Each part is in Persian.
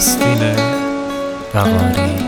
آستین بغاری.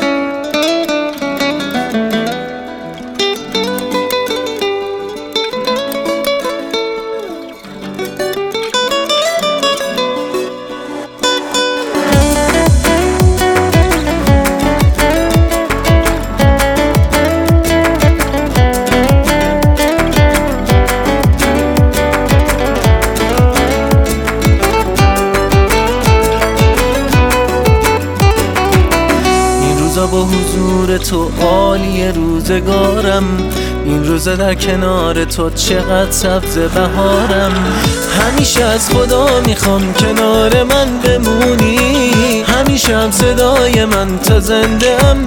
با حضور تو عالی روزگارم، این روزا در کنار تو چقدر سبز بهارم. همیشه از خدا میخوام کنار من بمونی، همیشه هم صدای من تا زنده ام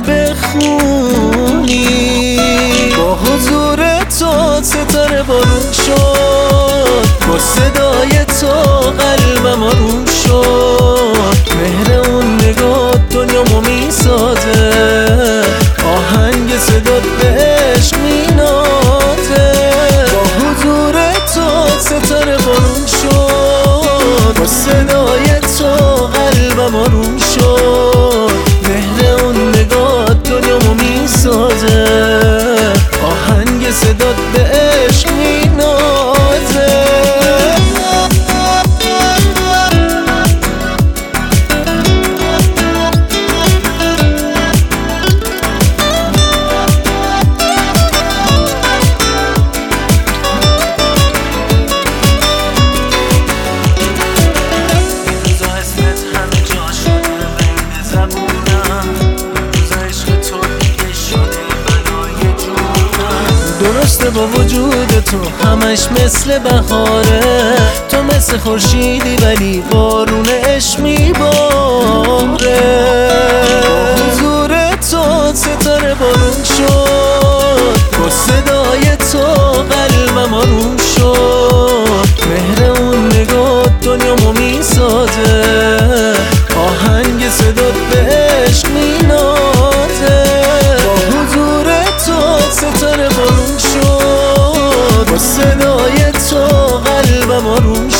بخونی. با حضور تو ستاره بارون شد، با صدای تو قلبم آروم شد. مهر اون نگاه دنیامو میسازه، آهنگ صدات به عشق مینازه. با حضور تو ستاره بارون شد، با صدای تو قلبم آروم شد. مهر اون نگاه دنیامو میسازه، آهنگ صدات به عشق مینازه. درسته با وجود تو همش مثل بهاره، تو مثل خورشیدی ولی بارون عشق میباره. حضور تو ستاره بارون شد، با صدای تو قلبم آروم شد. مهر اون نگاه دنیامو میسازه، آهنگ صدات به عشق مینازه. با حضور تو ستاره بارون شد، با صدای تو قلبم آروم